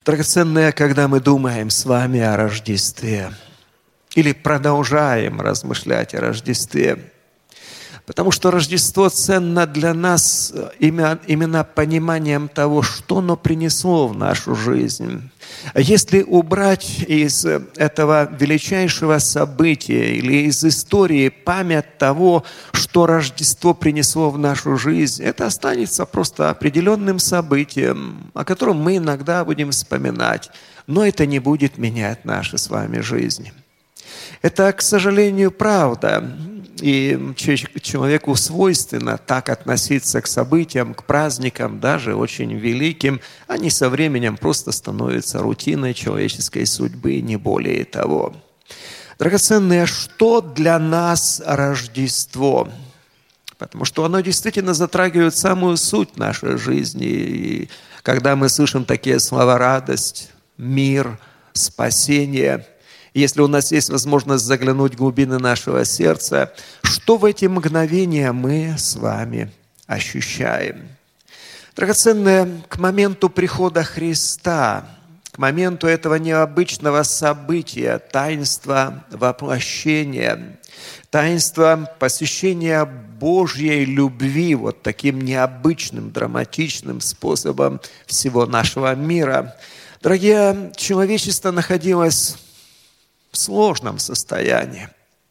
Драгоценное, когда мы думаем с вами о Рождестве или продолжаем размышлять о Рождестве, потому что Рождество ценно для нас именно пониманием того, что оно принесло в нашу жизнь. Если убрать из этого величайшего события или из истории память того, что Рождество принесло в нашу жизнь, это останется просто определенным событием, о котором мы иногда будем вспоминать, но это не будет менять нашу с вами жизнь. Это, к сожалению, правда. И человеку свойственно так относиться к событиям, к праздникам, даже очень великим. Они со временем просто становятся рутиной человеческой судьбы, не более того. Драгоценное, что для нас Рождество? Потому что оно действительно затрагивает самую суть нашей жизни. И когда мы слышим такие слова «радость», «мир», «спасение», если у нас есть возможность заглянуть в глубины нашего сердца, что в эти мгновения мы с вами ощущаем? Драгоценное, к моменту прихода Христа, к моменту этого необычного события, таинства воплощения, таинства посещения Божьей любви, вот таким необычным, драматичным способом всего нашего мира. Дорогие, человечество находилось в сложном состоянии.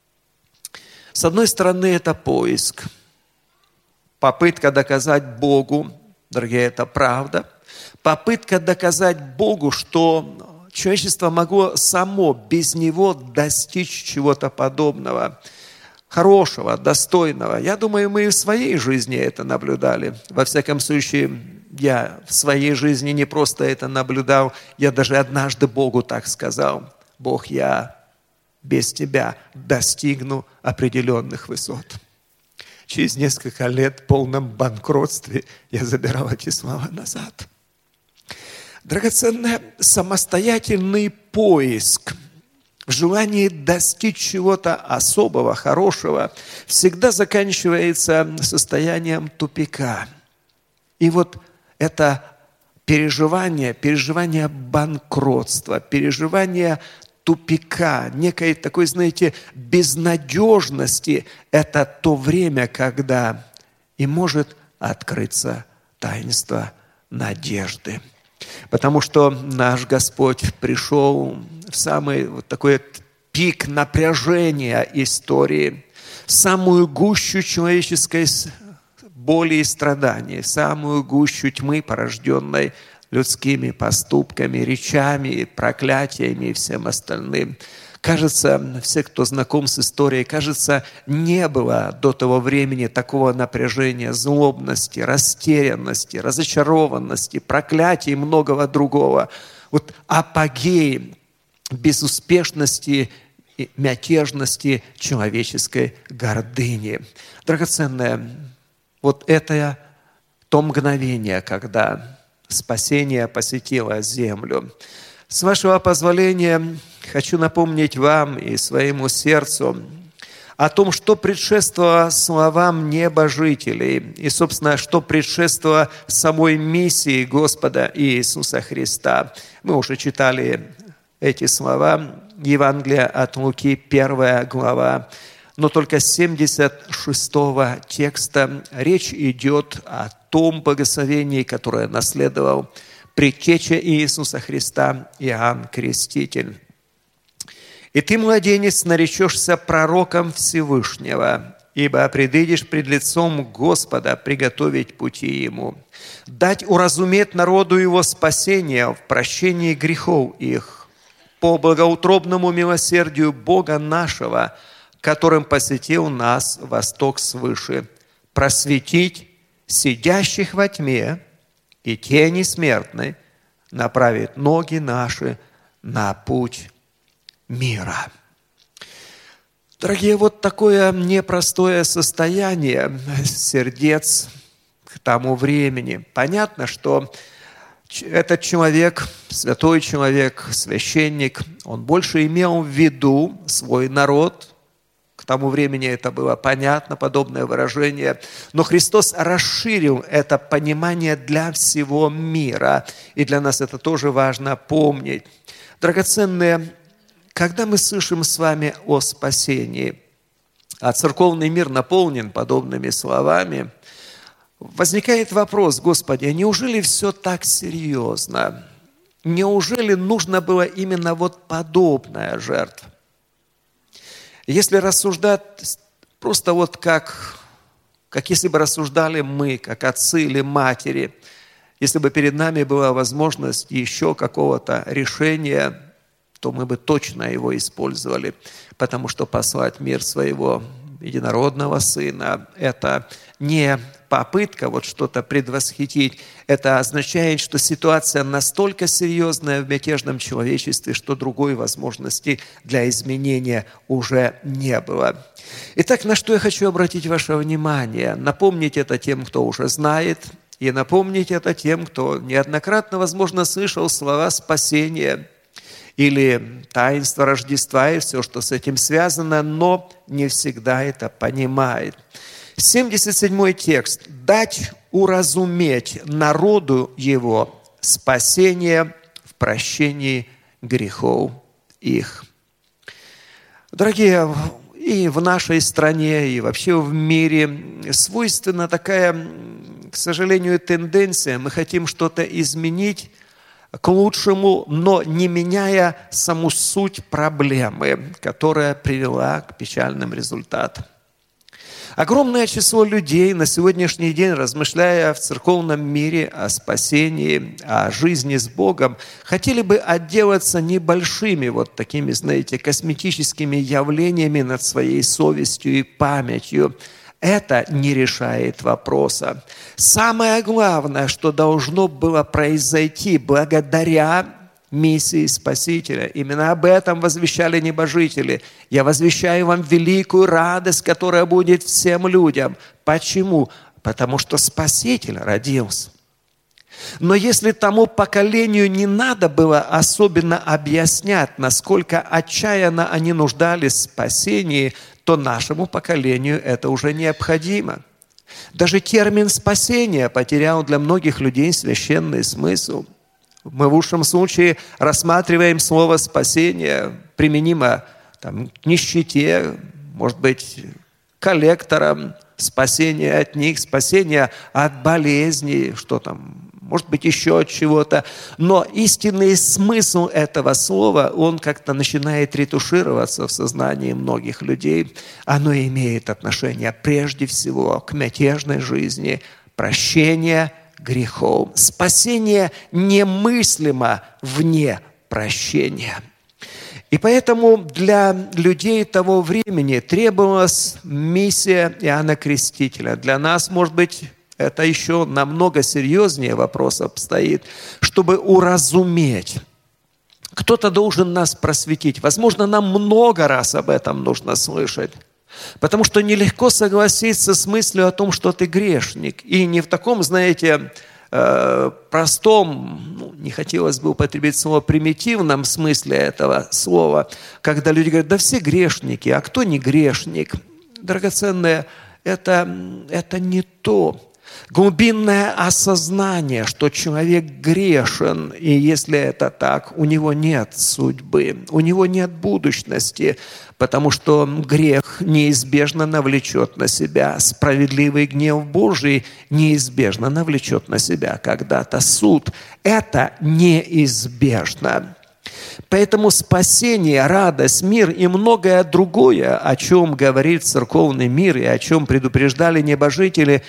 С одной стороны, это поиск, попытка доказать Богу, дорогие, это правда, попытка доказать Богу, что человечество могло само без Него достичь чего-то подобного, хорошего, достойного. Я думаю, мы и в своей жизни это наблюдали. Во всяком случае, я в своей жизни не просто это наблюдал, я даже однажды Богу так сказал: Бог, я без Тебя достигну определенных высот. Через несколько лет в полном банкротстве я забирал эти слова назад. Драгоценный самостоятельный поиск в желании достичь чего-то особого, хорошего, всегда заканчивается состоянием тупика. И вот это переживание банкротства, переживание тупика, некой такой, знаете, безнадежности, это то время, когда и может открыться таинство надежды. Потому что наш Господь пришел в самый вот такой пик напряжения истории, в самую гущу человеческой боли и страданий, в самую гущу тьмы, порожденной людскими поступками, речами, проклятиями и всем остальным. Кажется, все, кто знаком с историей, кажется, не было до того времени такого напряжения, злобности, растерянности, разочарованности, проклятий и многого другого. Вот апогей безуспешности, мятежности человеческой гордыни. Драгоценное, вот это то мгновение, когда спасение посетило землю. С вашего позволения хочу напомнить вам и своему сердцу о том, что предшествовало словам небожителей и, собственно, что предшествовало самой миссии Господа Иисуса Христа. Мы уже читали эти слова, Евангелие от Луки, 1 глава, но только с 76-го текста речь идет о том благословении, которое наследовал предтеча Иисуса Христа Иоанн Креститель. «И ты, младенец, наречешься пророком Всевышнего, ибо предыдешь пред лицом Господа приготовить пути Ему, дать уразуметь народу Его спасение в прощении грехов их, по благоутробному милосердию Бога нашего, которым посетил нас восток свыше, просветить сидящих во тьме и тени смертной, направить ноги наши на путь мира». Дорогие, вот такое непростое состояние сердец к тому времени. Понятно, что этот человек, святой человек, священник, он больше имел в виду свой народ. К тому времени это было понятно, подобное выражение. Но Христос расширил это понимание для всего мира. И для нас это тоже важно помнить. Драгоценные, когда мы слышим с вами о спасении, а церковный мир наполнен подобными словами, возникает вопрос: Господи, а неужели все так серьезно? Неужели нужно было именно вот подобная жертва? Если рассуждать просто вот как если бы рассуждали мы, как отцы или матери, если бы перед нами была возможность еще какого-то решения, то мы бы точно его использовали, потому что послать в мир своего единородного Сына – это не попытка вот что-то предвосхитить. Это означает, что ситуация настолько серьезная в мятежном человечестве, что другой возможности для изменения уже не было. Итак, на что я хочу обратить ваше внимание? Напомнить это тем, кто уже знает, и напомнить это тем, кто неоднократно, возможно, слышал слова спасения или таинство Рождества и все, что с этим связано, но не всегда это понимает. 77-й текст. «Дать уразуметь народу его спасение в прощении грехов их». Дорогие, и в нашей стране, и вообще в мире свойственна такая, к сожалению, тенденция. Мы хотим что-то изменить к лучшему, но не меняя саму суть проблемы, которая привела к печальным результатам. Огромное число людей на сегодняшний день, размышляя в церковном мире о спасении, о жизни с Богом, хотели бы отделаться небольшими вот такими, знаете, косметическими явлениями над своей совестью и памятью. Это не решает вопроса. Самое главное, что должно было произойти благодаря миссии Спасителя. Именно об этом возвещали небожители. Я возвещаю вам великую радость, которая будет всем людям. Почему? Потому что Спаситель родился. Но если тому поколению не надо было особенно объяснять, насколько отчаянно они нуждались в спасении, то нашему поколению это уже необходимо. Даже термин «спасение» потерял для многих людей священный смысл. Мы в лучшем случае рассматриваем слово «спасение», применимо к нищете, может быть, коллекторам, спасение от них, спасение от болезней, что там, может быть, еще от чего-то. Но истинный смысл этого слова, он как-то начинает ретушироваться в сознании многих людей. Оно имеет отношение прежде всего к мятежной жизни, прощение грехов. Спасение немыслимо вне прощения. И поэтому для людей того времени требовалась миссия Иоанна Крестителя. Для нас, может быть, это еще намного серьезнее вопрос обстоит, чтобы уразуметь. Кто-то должен нас просветить. Возможно, нам много раз об этом нужно слышать. Потому что нелегко согласиться с мыслью о том, что ты грешник. И не в таком, знаете, простом, не хотелось бы употребить слово примитивном смысле этого слова, когда люди говорят: да все грешники, а кто не грешник? Драгоценное, это не то. Глубинное осознание, что человек грешен, и если это так, у него нет судьбы, у него нет будущности, потому что грех неизбежно навлечет на себя справедливый гнев Божий, неизбежно навлечет на себя когда-то суд. Это неизбежно. Поэтому спасение, радость, мир и многое другое, о чем говорит церковный мир и о чем предупреждали небожители,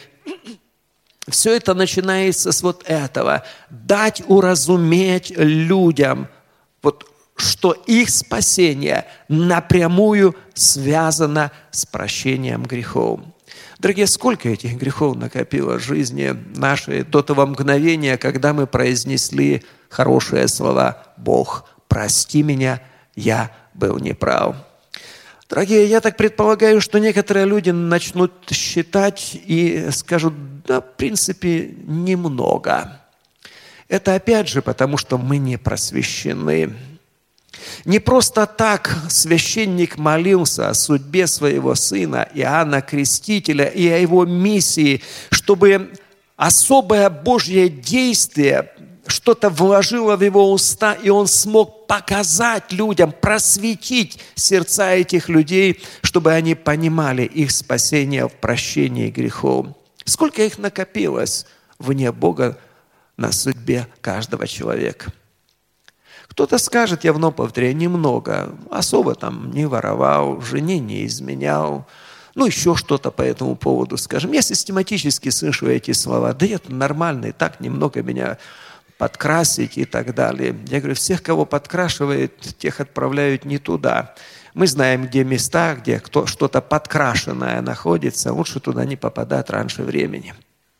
все это начинается с вот этого. Дать уразуметь людям, вот, что их спасение напрямую связано с прощением грехов. Дорогие, сколько этих грехов накопило в жизни нашей до того мгновения, когда мы произнесли хорошие слова: «Бог, прости меня, я был неправ». Дорогие, я так предполагаю, что некоторые люди начнут считать и скажут: да, в принципе, немного. Это опять же потому, что мы не просвещены. Не просто так священник молился о судьбе своего сына Иоанна Крестителя и о его миссии, чтобы особое Божье действие что-то вложило в его уста, и он смог показать людям, просветить сердца этих людей, чтобы они понимали их спасение в прощении грехов. Сколько их накопилось вне Бога на судьбе каждого человека. Кто-то скажет, я вновь повторяю, немного, особо там не воровал, жене не изменял, еще что-то по этому поводу скажем. Я систематически слышу эти слова, да это нормально, и так немного меня подкрасить и так далее. Я говорю, всех, кого подкрашивают, тех отправляют не туда. Мы знаем, где места, где что-то подкрашенное находится, лучше туда не попадать раньше времени.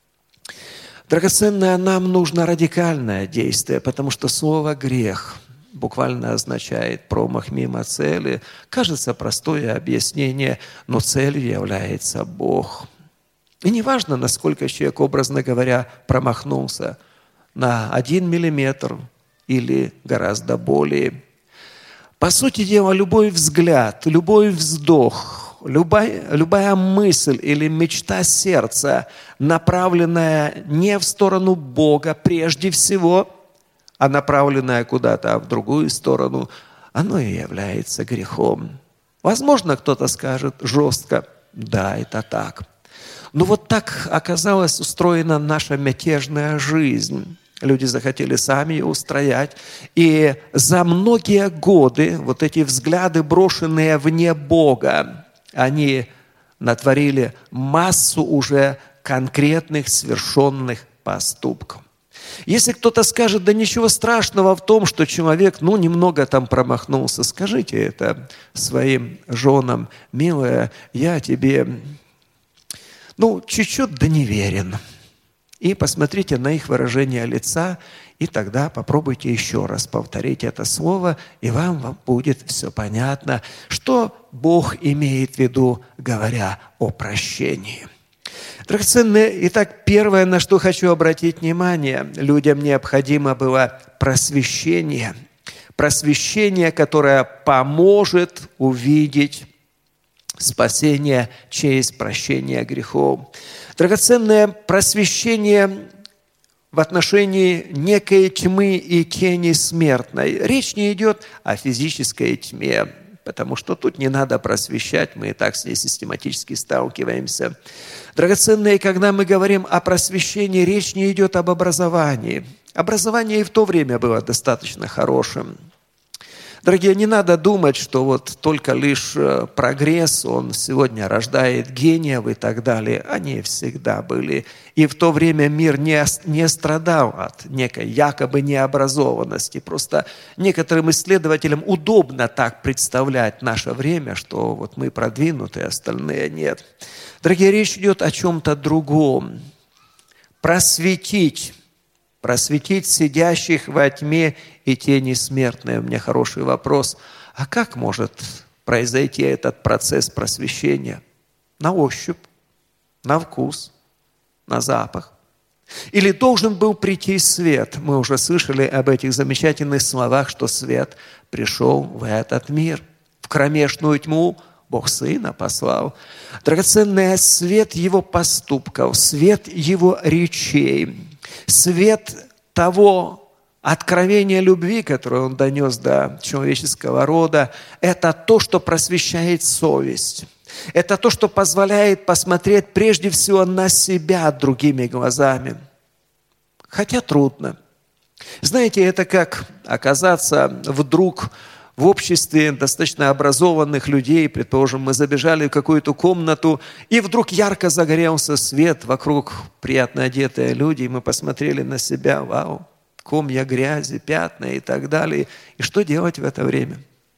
Драгоценное, нам нужно радикальное действие, потому что слово «грех» буквально означает промах мимо цели. Кажется, простое объяснение, но целью является Бог. И неважно, насколько человек, образно говоря, промахнулся на 1 миллиметр или гораздо более. По сути дела, любой взгляд, любой вздох, любая мысль или мечта сердца, направленная не в сторону Бога прежде всего, а направленная куда-то в другую сторону, оно и является грехом. Возможно, кто-то скажет жестко, да, это так. Но вот так оказалась устроена наша мятежная жизнь. Люди захотели сами ее устроять. И за многие годы вот эти взгляды, брошенные вне Бога, они натворили массу уже конкретных совершенных поступков. Если кто-то скажет, да ничего страшного в том, что человек, немного там промахнулся, скажите это своим женам, милая, я тебе, чуть-чуть да неверен. И посмотрите на их выражение лица, и тогда попробуйте еще раз повторить это слово, и вам будет все понятно, что Бог имеет в виду, говоря о прощении. Драгоценные, итак, первое, на что хочу обратить внимание, людям необходимо было просвещение. Просвещение, которое поможет увидеть спасение через прощение грехов. Драгоценное просвещение в отношении некой тьмы и тени смертной. Речь не идет о физической тьме, потому что тут не надо просвещать, мы и так с ней систематически сталкиваемся. Драгоценные, когда мы говорим о просвещении, речь не идет об образовании. Образование и в то время было достаточно хорошим. Дорогие, не надо думать, что вот только лишь прогресс, он сегодня рождает гениев и так далее. Они всегда были. И в то время мир не страдал от некой якобы необразованности. Просто некоторым исследователям удобно так представлять наше время, что вот мы продвинутые, остальные нет. Дорогие, речь идет о чем-то другом. Просветить сидящих во тьме и тени смертной. У меня хороший вопрос. А как может произойти этот процесс просвещения? На ощупь, на вкус, на запах? Или должен был прийти свет? Мы уже слышали об этих замечательных словах, что свет пришел в этот мир. В кромешную тьму Бог Сына послал. Драгоценный свет Его поступков, свет Его речей, свет того откровения любви, которое Он донес до человеческого рода, это то, что просвещает совесть. Это то, что позволяет посмотреть прежде всего на себя другими глазами. Хотя трудно. Знаете, это как оказаться вдруг в обществе достаточно образованных людей, предположим, мы забежали в какую-то комнату, и вдруг ярко загорелся свет, вокруг приятно одетые люди, и мы посмотрели на себя, вау, комья грязи, пятна и так далее. И что делать в это время?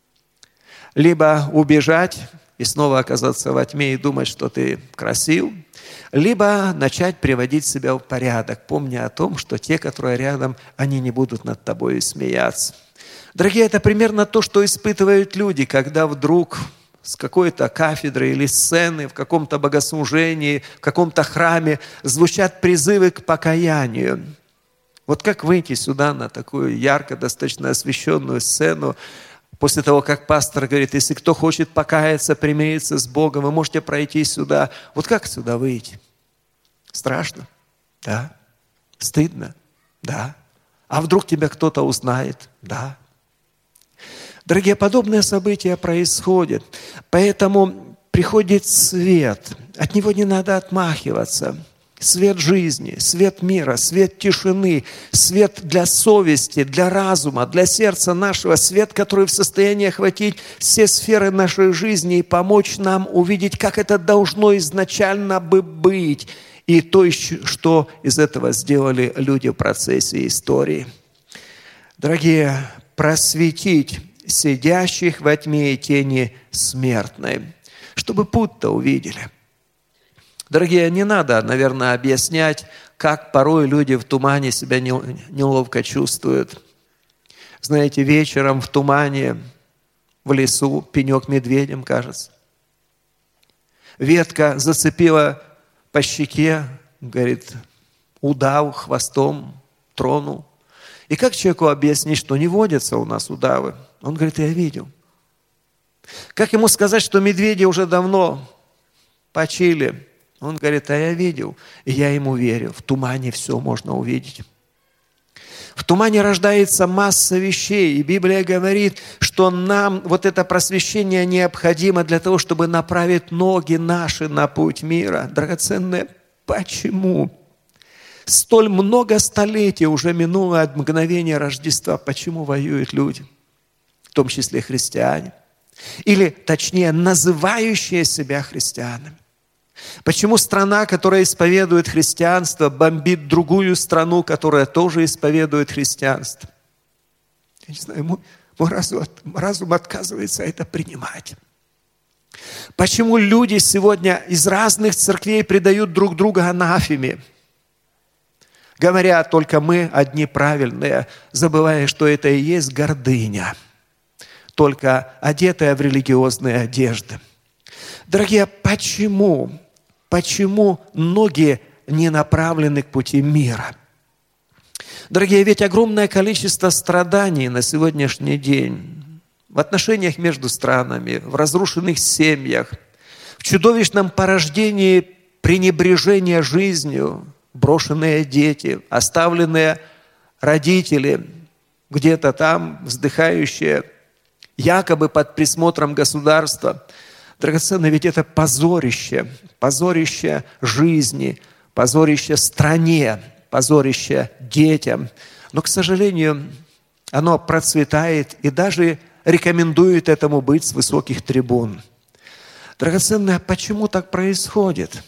Либо убежать и снова оказаться во тьме и думать, что ты красив, либо начать приводить себя в порядок, помня о том, что те, которые рядом, они не будут над тобой смеяться. Дорогие, это примерно то, что испытывают люди, когда вдруг с какой-то кафедры или сцены, в каком-то богослужении, в каком-то храме звучат призывы к покаянию. Вот как выйти сюда на такую ярко, достаточно освещенную сцену, После того, как пастор говорит, если кто хочет покаяться, примириться с Богом, вы можете пройти сюда. Вот как сюда выйти? Страшно? Да. Стыдно? Да. А вдруг тебя кто-то узнает? Да. Дорогие, подобные события происходят. Поэтому приходит свет. От него не надо отмахиваться. Свет жизни, свет мира, свет тишины, свет для совести, для разума, для сердца нашего, свет, который в состоянии охватить все сферы нашей жизни и помочь нам увидеть, как это должно изначально бы быть, и то, что из этого сделали люди в процессе истории. Дорогие, просветить сидящих во тьме и тени смертной, чтобы путь-то увидели. Дорогие, не надо, наверное, объяснять, как порой люди в тумане себя неловко чувствуют. Знаете, вечером в тумане, в лесу, пенек медведем, кажется. Ветка зацепила по щеке, говорит, удав хвостом тронул. И как человеку объяснить, что не водятся у нас удавы? Он говорит, я видел. Как ему сказать, что медведи уже давно почили? Он говорит, а я видел, и я ему верю. В тумане все можно увидеть. В тумане рождается масса вещей, и Библия говорит, что нам вот это просвещение необходимо для того, чтобы направить ноги наши на путь мира. Драгоценные, почему? Столь много столетий уже минуло от мгновения Рождества. Почему воюют люди, в том числе христиане? Или, точнее, называющие себя христианами. Почему страна, которая исповедует христианство, бомбит другую страну, которая тоже исповедует христианство? Я не знаю, мой разум отказывается это принимать. Почему люди сегодня из разных церквей предают друг друга анафеме, говоря, только мы одни правильные, забывая, что это и есть гордыня, только одетая в религиозные одежды? Дорогие, почему ноги не направлены к пути мира? Дорогие, ведь огромное количество страданий на сегодняшний день в отношениях между странами, в разрушенных семьях, в чудовищном порождении пренебрежения жизнью, брошенные дети, оставленные родители, где-то там вздыхающие, якобы под присмотром государства. Драгоценно, ведь это позорище жизни, позорище стране, позорище детям. Но, к сожалению, оно процветает и даже рекомендует этому быть с высоких трибун. Драгоценное, почему так происходит?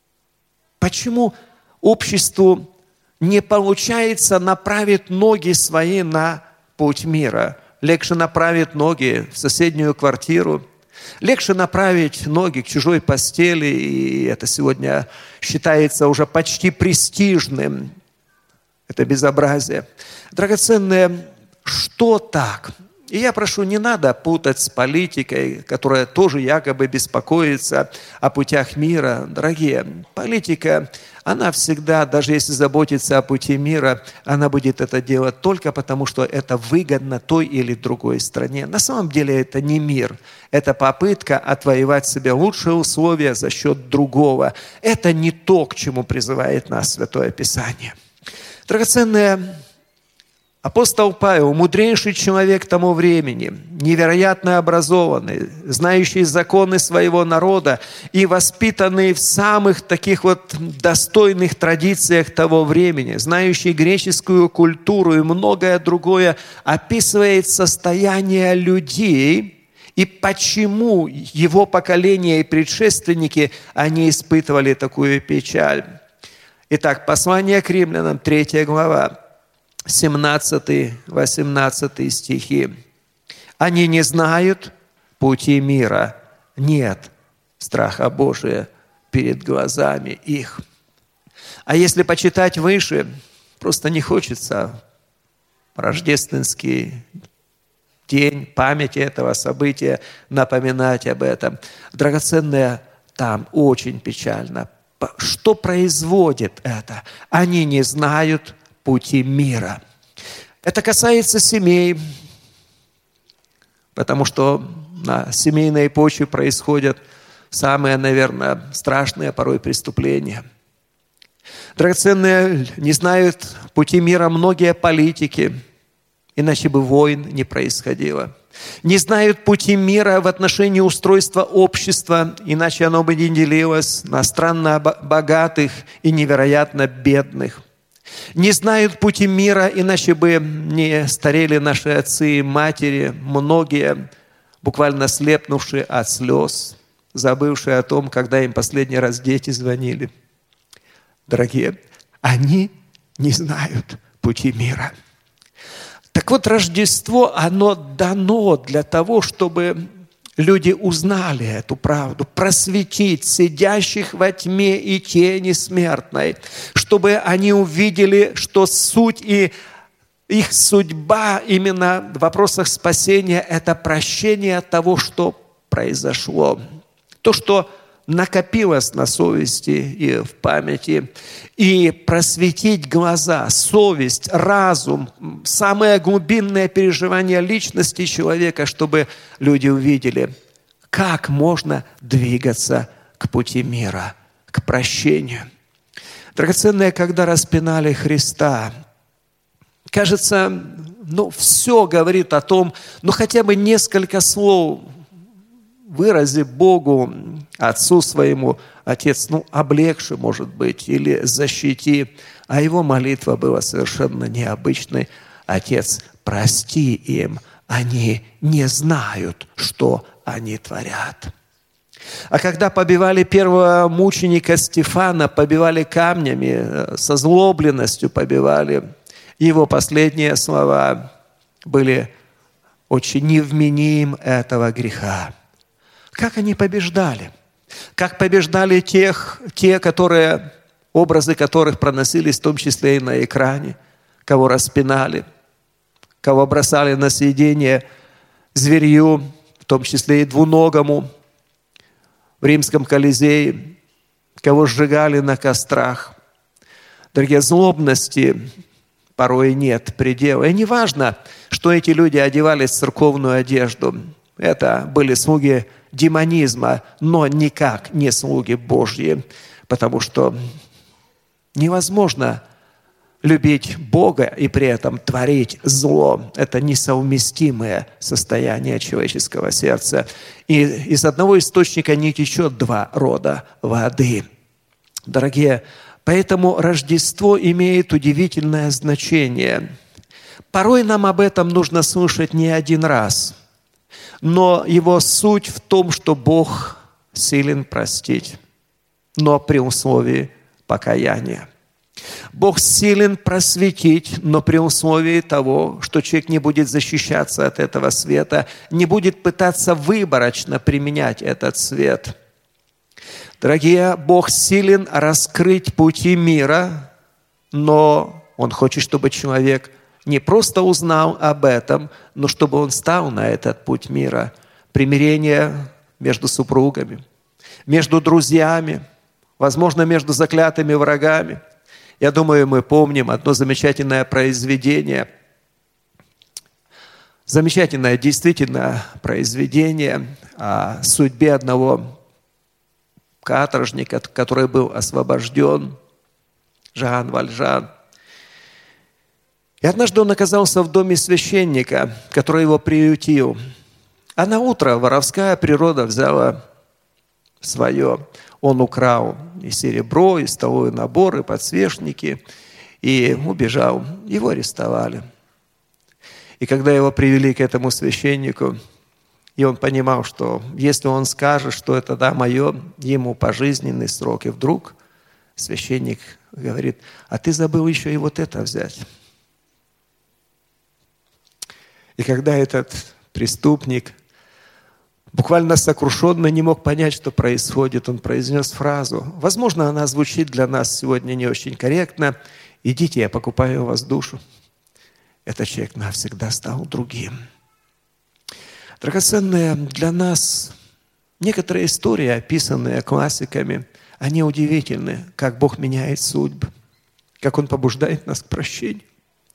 Почему обществу не получается направить ноги свои на путь мира? Легче направить ноги в соседнюю квартиру, легче направить ноги к чужой постели, и это сегодня считается уже почти престижным. Это безобразие. Драгоценные, что так? И я прошу, не надо путать с политикой, которая тоже якобы беспокоится о путях мира. Дорогие, политика, она всегда, даже если заботится о пути мира, она будет это делать только потому, что это выгодно той или другой стране. На самом деле это не мир. Это попытка отвоевать себе лучшие условия за счет другого. Это не то, к чему призывает нас Святое Писание. Драгоценные, апостол Павел, мудрейший человек тому времени, невероятно образованный, знающий законы своего народа и воспитанный в самых таких вот достойных традициях того времени, знающий греческую культуру и многое другое, описывает состояние людей и почему его поколение и предшественники, они испытывали такую печаль. Итак, послание к римлянам, 3 глава. 17-18 стихи. Они не знают пути мира. Нет страха Божия перед глазами их. А если почитать выше, просто не хочется рождественский день, памяти этого события напоминать об этом. Драгоценное, там очень печально. Что производит это? Они не знают пути мира. Это касается семей. потому что на семейной почве происходят самые, наверное, страшные порой преступления. Драгоценные, не знают пути мира многие политики, иначе бы войн не происходило. Не знают пути мира в отношении устройства общества, иначе оно бы не делилось на странно богатых и невероятно бедных. Не знают пути мира, иначе бы не старели наши отцы и матери, многие буквально слепнувшие от слез, забывшие о том, когда им последний раз дети звонили. Дорогие, они не знают пути мира. Так вот, Рождество, оно дано для того, чтобы люди узнали эту правду, просветить сидящих во тьме и тени смертной, чтобы они увидели, что суть и их судьба именно в вопросах спасения – это прощение того, что произошло, то, что накопилось на совести и в памяти, и просветить глаза, совесть, разум, самое глубинное переживание личности человека, чтобы люди увидели, как можно двигаться к пути мира, к прощению. Драгоценные, когда распинали Христа, кажется, все говорит о том, хотя бы несколько слов вырази Богу, Отцу своему, Отец, облегчи, может быть, или защити. А его молитва была совершенно необычной. Отец, прости им, они не знают, что они творят. А когда побивали первого мученика Стефана, побивали камнями, со злобленностью побивали, его последние слова были очень невменим этого греха. Как они побеждали? Как побеждали те, образы которых проносились в том числе и на экране, кого распинали, кого бросали на съедение зверью, в том числе и двуногому, в Римском Колизее, кого сжигали на кострах. Дорогие, злобности порой нет предела. И не важно, что эти люди одевались в церковную одежду. Это были слуги демонизма, но никак не слуги Божьи, потому что невозможно любить Бога и при этом творить зло. Это несовместимое состояние человеческого сердца. И из одного источника не течет два рода воды. Дорогие, поэтому Рождество имеет удивительное значение. Порой нам об этом нужно слышать не один раз. Но его суть в том, что Бог силен простить, но при условии покаяния. Бог силен просветить, но при условии того, что человек не будет защищаться от этого света, не будет пытаться выборочно применять этот свет. Дорогие, Бог силен раскрыть пути мира, но Он хочет, чтобы человек не просто узнал об этом, но чтобы он стал на этот путь мира. Примирение между супругами, между друзьями, возможно, между заклятыми врагами. Я думаю, мы помним одно замечательное произведение, замечательное действительно произведение о судьбе одного каторжника, который был освобожден, Жан Вальжан. И однажды он оказался в доме священника, который его приютил. А на утро воровская природа взяла свое. Он украл и серебро, и столовый набор, и подсвечники, и убежал. Его арестовали. И когда его привели к этому священнику, и он понимал, что если он скажет, что это мое, ему пожизненный срок. И вдруг священник говорит: а ты забыл еще и вот это взять. И когда этот преступник буквально сокрушенно не мог понять, что происходит, он произнес фразу. Возможно, она звучит для нас сегодня не очень корректно. «Идите, я покупаю у вас душу». Этот человек навсегда стал другим. Драгоценные, для нас некоторые истории, описанные классиками, они удивительны, как Бог меняет судьбы, как Он побуждает нас к прощению.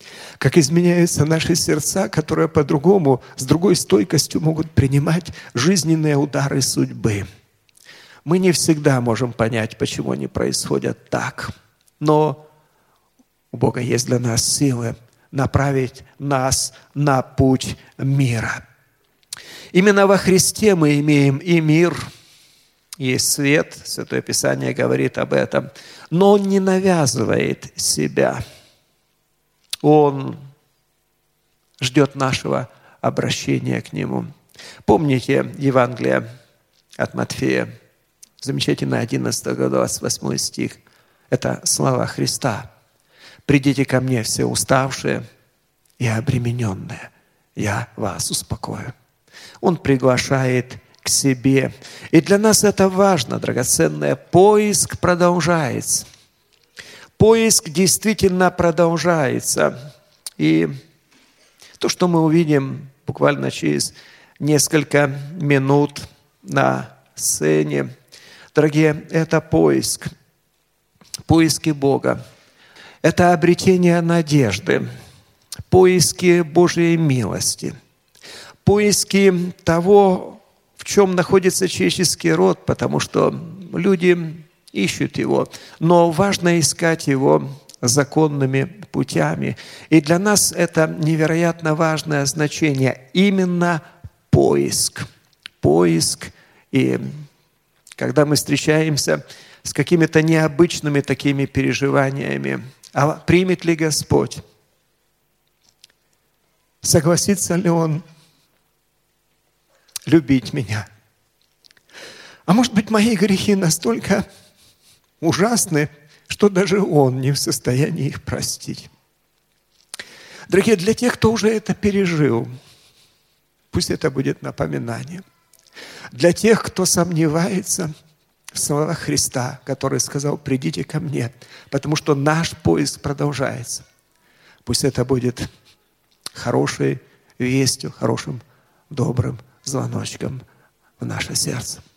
как изменяются наши сердца, которые по-другому, с другой стойкостью могут принимать жизненные удары судьбы. Мы не всегда можем понять, почему они происходят так, но у Бога есть для нас силы направить нас на путь мира. Именно во Христе мы имеем и мир, и свет, Святое Писание говорит об этом, но Он не навязывает себя. Он ждет нашего обращения к Нему. Помните Евангелие от Матфея, замечательно, 11 глава, 28 стих. Это слова Христа. «Придите ко мне все уставшие и обремененные, я вас успокою». Он приглашает к себе. И для нас это важно, драгоценное. Поиск продолжается. Поиск действительно продолжается. И то, что мы увидим буквально через несколько минут на сцене, дорогие, это поиск. Поиски Бога. Это обретение надежды. Поиски Божьей милости. Поиски того, в чем находится человеческий род, потому что люди ищут его. Но важно искать его законными путями. И для нас это невероятно важное значение. Именно поиск. Поиск. И когда мы встречаемся с какими-то необычными такими переживаниями, а примет ли Господь? Согласится ли Он любить меня? А может быть, мои грехи настолько ужасны, что даже Он не в состоянии их простить. Дорогие, для тех, кто уже это пережил, пусть это будет напоминание. Для тех, кто сомневается в словах Христа, который сказал: «Придите ко мне», потому что наш поиск продолжается. Пусть это будет хорошей вестью, хорошим, добрым звоночком в наше сердце.